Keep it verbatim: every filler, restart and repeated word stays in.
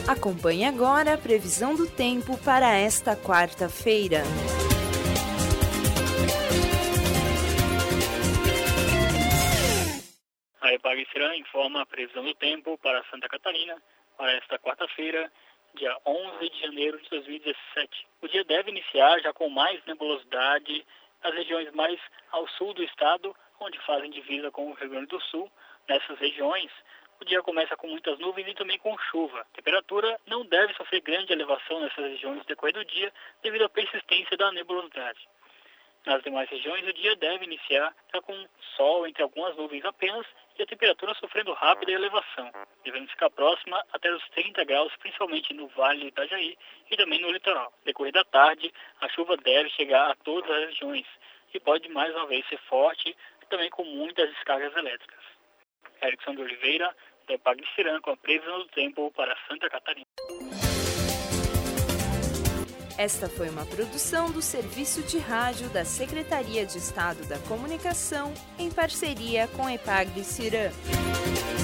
Acompanhe agora a previsão do tempo para esta quarta-feira. A EPAG Ciran informa a previsão do tempo para Santa Catarina para esta quarta-feira, dia onze de janeiro de dois mil e dezessete. O dia deve iniciar já com mais nebulosidade nas regiões mais ao sul do estado, onde fazem divisa com o Rio Grande do Sul. Nessas regiões, o dia começa com muitas nuvens e também com chuva. A temperatura não deve sofrer grande elevação nessas regiões no decorrer do dia, devido à persistência da nebulosidade. Nas demais regiões, o dia deve iniciar já com sol entre algumas nuvens apenas e a temperatura sofrendo rápida elevação, devendo ficar próxima até os trinta graus, principalmente no Vale do Itajaí e também no litoral. No decorrer da tarde, a chuva deve chegar a todas as regiões e pode mais uma vez ser forte e também com muitas descargas elétricas. Erickson de Oliveira, da EPAG Ciran, com a previsão do tempo para Santa Catarina. Esta foi uma produção do Serviço de Rádio da Secretaria de Estado da Comunicação, em parceria com a EPAG Ciran.